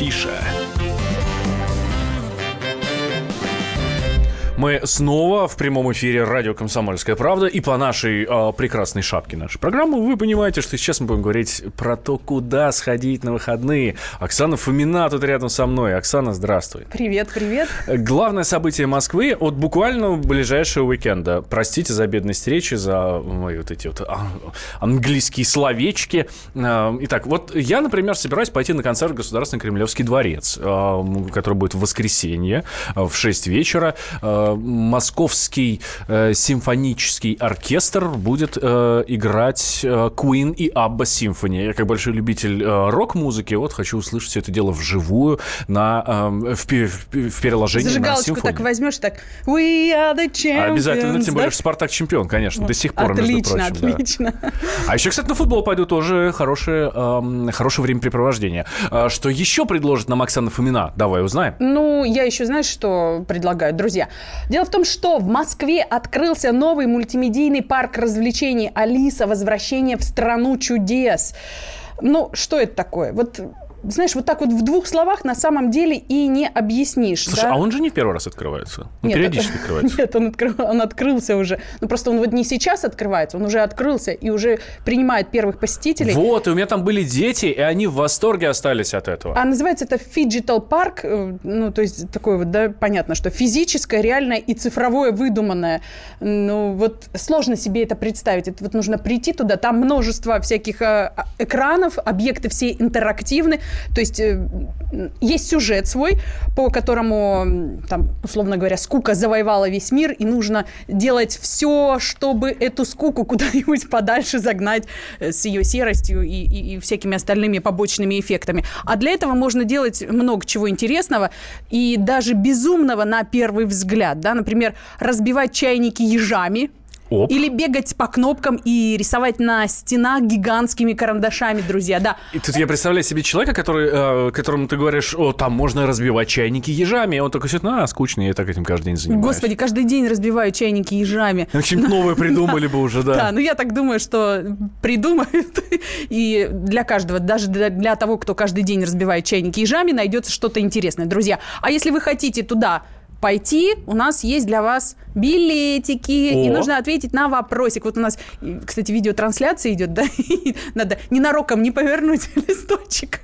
Афиша. Мы снова в прямом эфире радио «Комсомольская правда». И по нашей прекрасной шапке нашей программы вы понимаете, что сейчас мы будем говорить про то, куда сходить на выходные. Оксана Фомина тут рядом со мной. Оксана, здравствуй. Привет, привет. Главное событие Москвы от буквально ближайшего уикенда. Простите за бедность речи, за мои вот эти вот английские словечки. Итак, вот я, например, собираюсь пойти на концерт в Государственный Кремлевский дворец, который будет в воскресенье в 6 вечера. Московский симфонический оркестр будет играть Queen и Abba Symphony. Я, как большой любитель рок-музыки, вот хочу услышать все это дело вживую в переложении зажигалочку на симфонию. Так возьмешь, так We are the champions. Обязательно, тем более, что Спартак чемпион, конечно, вот. До сих пор, отлично, между прочим. Отлично. Да. А еще, кстати, на футбол пойду тоже хорошее времяпрепровождение. Что еще предложит нам Оксана Фомина? Давай узнаем. Ну, я еще, знаешь, что предлагаю, друзья? Дело в том, что в Москве открылся новый мультимедийный парк развлечений «Алиса. Возвращение в страну чудес». Ну, что это такое? Вот, знаешь, вот так вот в двух словах на самом деле и не объяснишь. Слушай, да? А он же не в первый раз открывается? Он Нет, периодически открывается. Нет, он открылся уже. Ну, просто он вот не сейчас открывается, он уже открылся и уже принимает первых посетителей. Вот, и у меня там были дети, и они в восторге остались от этого. А называется это Phygital Park, ну, то есть такое вот, да, понятно, что физическое, реальное и цифровое выдуманное. Ну, вот сложно себе это представить. Это вот нужно прийти туда, там множество всяких экранов, объекты все интерактивны. То есть есть сюжет свой, по которому, там, условно говоря, скука завоевала весь мир, и нужно делать все, чтобы эту скуку куда-нибудь подальше загнать с ее серостью и всякими остальными побочными эффектами. А для этого можно делать много чего интересного и даже безумного на первый взгляд. Да? Например, разбивать чайники ежами. Оп. Или бегать по кнопкам и рисовать на стенах гигантскими карандашами, друзья, да. И тут я представляю себе человека, которому ты говоришь, там можно разбивать чайники ежами, и он такой сидит, скучно, я так этим каждый день занимаюсь. Господи, каждый день разбиваю чайники ежами. Что-нибудь новое придумали бы уже, да. Да, но я так думаю, что придумают, и для каждого, даже для того, кто каждый день разбивает чайники ежами, найдется что-то интересное, друзья. А если вы хотите туда пойти, у нас есть для вас билетики, и нужно ответить на вопросик. Вот у нас, кстати, видеотрансляция идет, да, надо ненароком не повернуть листочек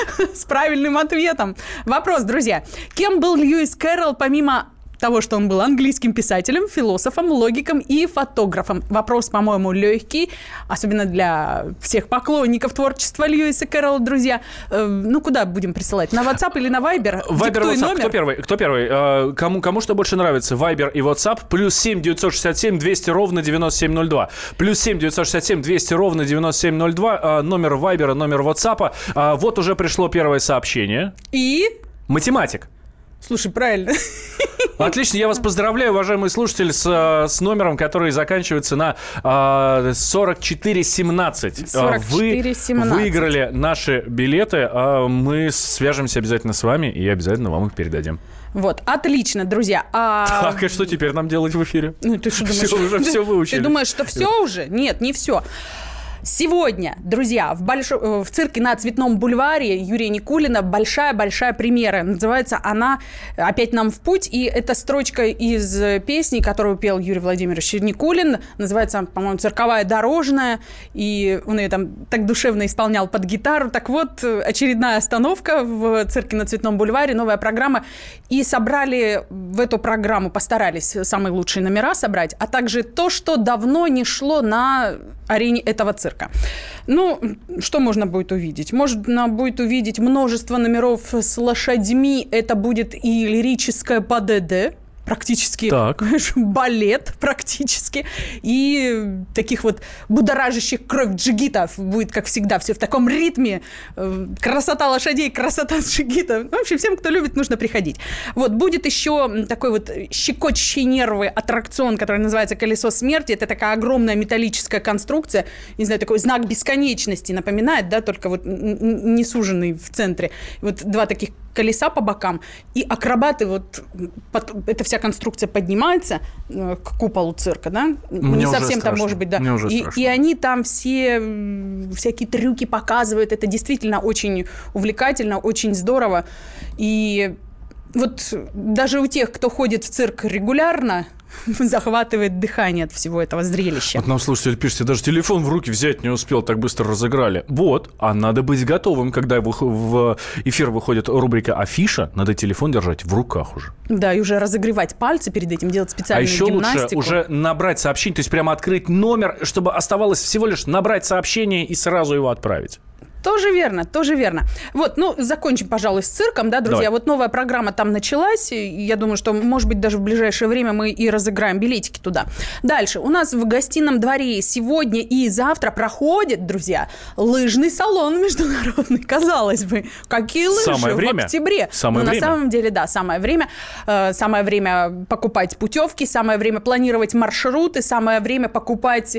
с правильным ответом. Вопрос, друзья. Кем был Льюис Кэрролл, помимо того, что он был английским писателем, философом, логиком и фотографом? Вопрос, по-моему, легкий, особенно для всех поклонников творчества Льюиса Кэрролла, друзья. Ну, куда будем присылать? На WhatsApp или на Viber? Viber, WhatsApp. Номер. Кто первый? Кому что больше нравится? Viber и WhatsApp. +7 967 200 ровно 9702. +7 967 200 ровно 9702. Номер Viber, номер WhatsApp. Вот уже пришло первое сообщение. И? Математик. Слушай, правильно. Отлично, я вас поздравляю, уважаемые слушатели, с номером, который заканчивается на 4417. 4417. Вы выиграли наши билеты, мы свяжемся обязательно с вами и обязательно вам их передадим. Вот, отлично, друзья. Так, и что теперь нам делать в эфире? Ну, ты что думаешь? Уже все выучили. Ты думаешь, что все уже? Нет, не все. Сегодня, друзья, в цирке на Цветном бульваре Юрия Никулина большая-большая премьера. Называется она «Опять нам в путь». И это строчка из песни, которую пел Юрий Владимирович Никулин. Называется, по-моему, «Цирковая дорожная». И он ее там так душевно исполнял под гитару. Так вот, очередная остановка в цирке на Цветном бульваре, новая программа. И собрали в эту программу, постарались самые лучшие номера собрать, а также то, что давно не шло на арене этого цирка. Ну, что можно будет увидеть? Можно будет увидеть множество номеров с лошадьми. Это будет и лирическое ПДД, практически балет практически, и таких вот будоражащих кровь джигитов будет, как всегда, все в таком ритме. Красота лошадей, красота джигитов. В общем, всем, кто любит, нужно приходить. Вот, будет еще такой вот щекочущий нервы аттракцион, который называется «Колесо смерти». Это такая огромная металлическая конструкция, не знаю, такой знак бесконечности напоминает, да, только вот не суженный в центре. Вот два таких колеса по бокам, и акробаты, эта вся конструкция поднимается к куполу цирка, да? Мне не совсем страшно. там, может быть, да. Мне уже страшно. И они там все всякие трюки показывают. Это действительно очень увлекательно, очень здорово. И вот даже у тех, кто ходит в цирк регулярно, захватывает дыхание от всего этого зрелища. Вот нам слушатель пишет, я даже телефон в руки взять не успел, так быстро разыграли. Вот, а надо быть готовым, когда в эфир выходит рубрика «Афиша», надо телефон держать в руках уже. Да, и уже разогревать пальцы перед этим, делать специальную гимнастику. А еще лучше уже набрать сообщение, то есть прямо открыть номер, чтобы оставалось всего лишь набрать сообщение и сразу его отправить. Тоже верно, тоже верно. Вот, закончим, пожалуй, с цирком, да, друзья. Давай. Вот новая программа там началась. И я думаю, что, может быть, даже в ближайшее время мы и разыграем билетики туда. Дальше. У нас в гостином дворе сегодня и завтра проходит, друзья, лыжный салон международный. Казалось бы, какие лыжи самое время. В октябре? Самое время. На самом деле, да, самое время. Самое время покупать путевки, самое время планировать маршруты, самое время покупать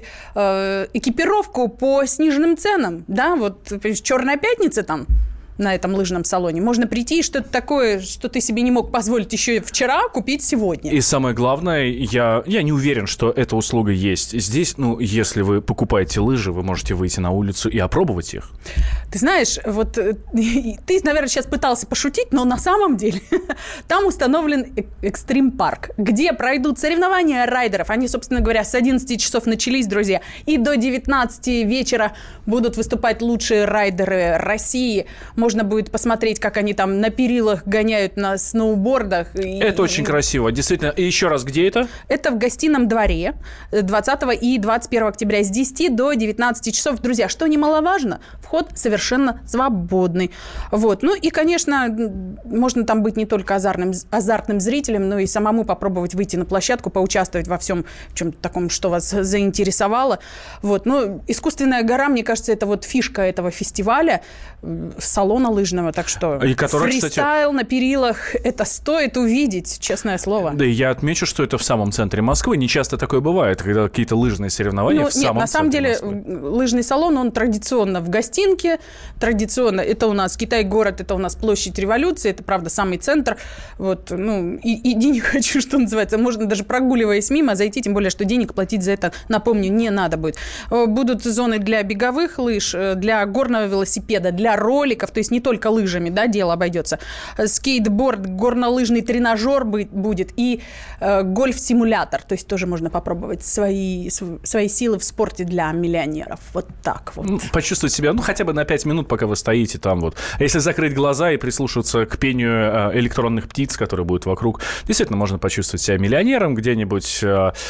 экипировку по сниженным ценам, да, вот «Черная пятница» там на этом лыжном салоне. Можно прийти и что-то такое, что ты себе не мог позволить еще вчера, купить сегодня. И самое главное, я не уверен, что эта услуга есть здесь. Если вы покупаете лыжи, вы можете выйти на улицу и опробовать их. Ты знаешь, вот ты, наверное, сейчас пытался пошутить, но на самом деле там установлен экстрим-парк, где пройдут соревнования райдеров. Они, собственно говоря, с 11 часов начались, друзья, и до 19 вечера будут выступать лучшие райдеры России. Можно будет посмотреть, как они там на перилах гоняют на сноубордах. Это очень красиво, действительно. И еще раз, где это? Это в гостином дворе 20 и 21 октября с 10 до 19 часов. Друзья, что немаловажно, вход совершенно свободный. Вот. И, конечно, можно там быть не только азартным зрителем, но и самому попробовать выйти на площадку, поучаствовать во всем чем-то таком, что вас заинтересовало. Вот. Искусственная гора, мне кажется, это вот фишка этого фестиваля, салона лыжного, так что фристайл на перилах, это стоит увидеть, честное слово. Да, и я отмечу, что это в самом центре Москвы. Не часто такое бывает, когда какие-то лыжные соревнования в самом центре Москвы. На самом деле, лыжный салон, он традиционно в гостинке, традиционно, это у нас Китай-город, это у нас площадь Революции, это, правда, самый центр. Вот, иди не хочу, что называется. Можно даже прогуливаясь мимо зайти, тем более, что денег платить за это, напомню, не надо будет. Будут зоны для беговых лыж, для горного велосипеда, для роликов, то есть не только лыжами, да, дело обойдется. Скейтборд, горнолыжный тренажер будет и гольф-симулятор, то есть тоже можно попробовать свои силы в спорте для миллионеров. Вот так вот. Почувствовать себя, хотя бы на 5 минут, пока вы стоите там вот. Если закрыть глаза и прислушаться к пению электронных птиц, которые будут вокруг, действительно можно почувствовать себя миллионером где-нибудь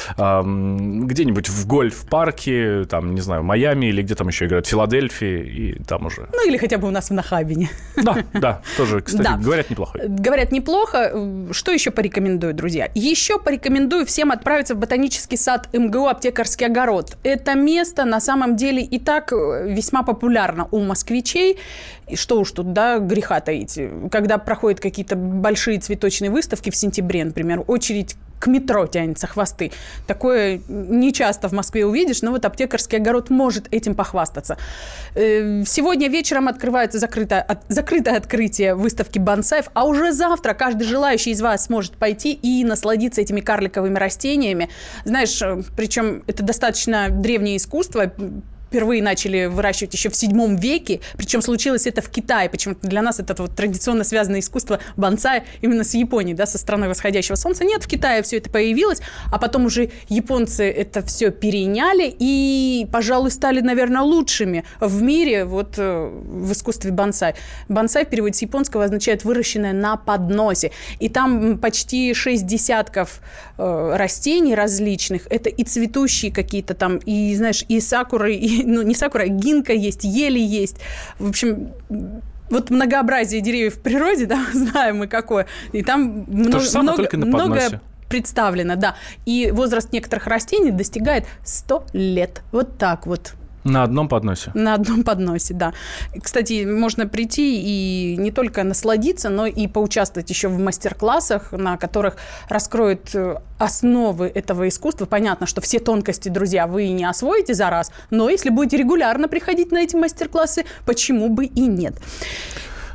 в гольф-парке, там, не знаю, в Майами или где там еще играют, в Филадельфии, и там уже. Или хотя бы у нас в Нахабине. Да, тоже, кстати, да. Говорят, неплохо. Говорят, неплохо. Что еще порекомендую, друзья? Еще порекомендую всем отправиться в ботанический сад МГУ «Аптекарский огород». Это место, на самом деле, и так весьма популярно у москвичей. И что уж тут, да, греха таить. Когда проходят какие-то большие цветочные выставки в сентябре, например, очередь к метро тянется, хвосты. Такое не часто в Москве увидишь, но вот «Аптекарский огород» может этим похвастаться. Сегодня вечером открывается закрытое открытие выставки бонсаев, а уже завтра каждый желающий из вас сможет пойти и насладиться этими карликовыми растениями. Знаешь, причем это достаточно древнее искусство. Впервые начали выращивать еще в 7 веке, причем случилось это в Китае. Почему-то для нас это вот традиционно связанное искусство бонсай именно с Японией, да, со страной восходящего солнца. Нет, в Китае все это появилось, а потом уже японцы это все переняли и, пожалуй, стали, наверное, лучшими в мире вот в искусстве бонсай. Бонсай в переводе с японского означает «выращенное на подносе». И там почти 6 десятков растений различных. Это и цветущие какие-то там, и, знаешь, и сакуры, и не сакура, гинка есть, ели есть. В общем, вот многообразие деревьев в природе, да, знаем мы какое. И там много представлено, да. И возраст некоторых растений достигает 100 лет. Вот так вот. На одном подносе? На одном подносе, да. Кстати, можно прийти и не только насладиться, но и поучаствовать еще в мастер-классах, на которых раскроют основы этого искусства. Понятно, что все тонкости, друзья, вы не освоите за раз, но если будете регулярно приходить на эти мастер-классы, почему бы и нет?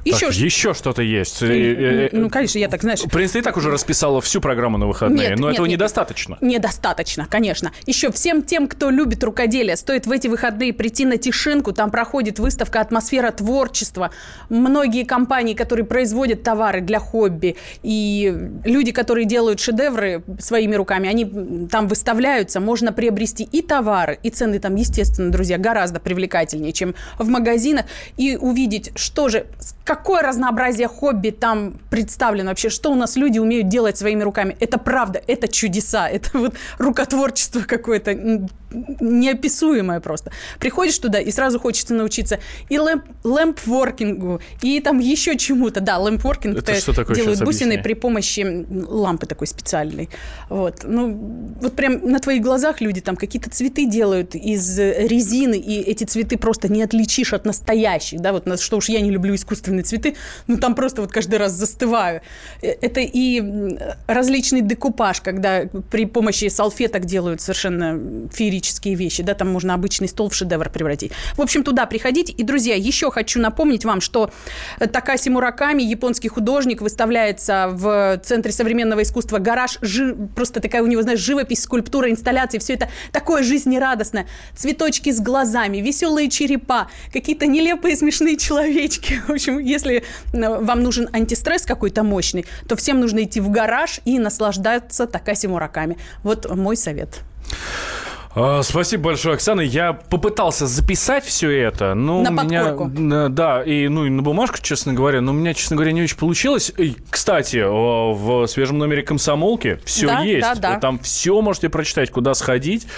Еще что-то есть. Ну, конечно, я так, знаешь... Принц, ты и так уже расписала всю программу на выходные, но этого недостаточно. Недостаточно, конечно. Еще всем тем, кто любит рукоделие, стоит в эти выходные прийти на Тишинку. Там проходит выставка «Атмосфера творчества». Многие компании, которые производят товары для хобби, и люди, которые делают шедевры своими руками, они там выставляются. Можно приобрести и товары, и цены там, естественно, друзья, гораздо привлекательнее, чем в магазинах. И увидеть, что же, какое разнообразие хобби там представлено вообще, что у нас люди умеют делать своими руками. Это правда, это чудеса, это вот рукотворчество какое-то неописуемое просто. Приходишь туда, и сразу хочется научиться и лэмпворкингу, и там еще чему-то. Да, лэмпворкинг делают бусины при помощи лампы такой специальной. Вот. Ну, вот прям на твоих глазах люди там какие-то цветы делают из резины, и эти цветы просто не отличишь от настоящих. Да, вот, что уж я не люблю искусственные цветы, но там просто вот каждый раз застываю. Это и различный декупаж, когда при помощи салфеток делают совершенно феерические вещи, да, там можно обычный стол в шедевр превратить. В общем, туда приходите. И, друзья, еще хочу напомнить вам, что Такаси Мураками, японский художник, выставляется в Центре современного искусства «Гараж». Просто такая у него, знаешь, живопись, скульптура, инсталляции. Все это такое жизнерадостное. Цветочки с глазами, веселые черепа, какие-то нелепые смешные человечки. В общем, если вам нужен антистресс какой-то мощный, то всем нужно идти в «Гараж» и наслаждаться Такаси Мураками. Вот мой совет. Спасибо большое, Оксана. Я попытался записать все это, но на подкорку. Да, и на бумажку, честно говоря, но у меня, честно говоря, не очень получилось. И, кстати, в свежем номере «Комсомолки» все есть. Да. Там все можете прочитать, куда сходить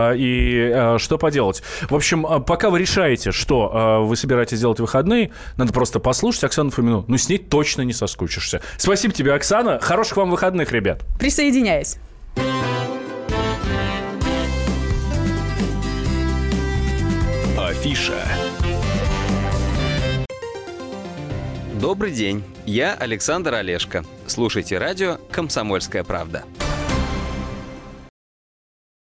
и что поделать. В общем, пока вы решаете, что вы собираетесь делать в выходные, надо просто послушать Оксану Фомину. Ну, с ней точно не соскучишься. Спасибо тебе, Оксана. Хороших вам выходных, ребят. Присоединяюсь. Афиша. Добрый день, я Александр Олешко. Слушайте радио «Комсомольская правда».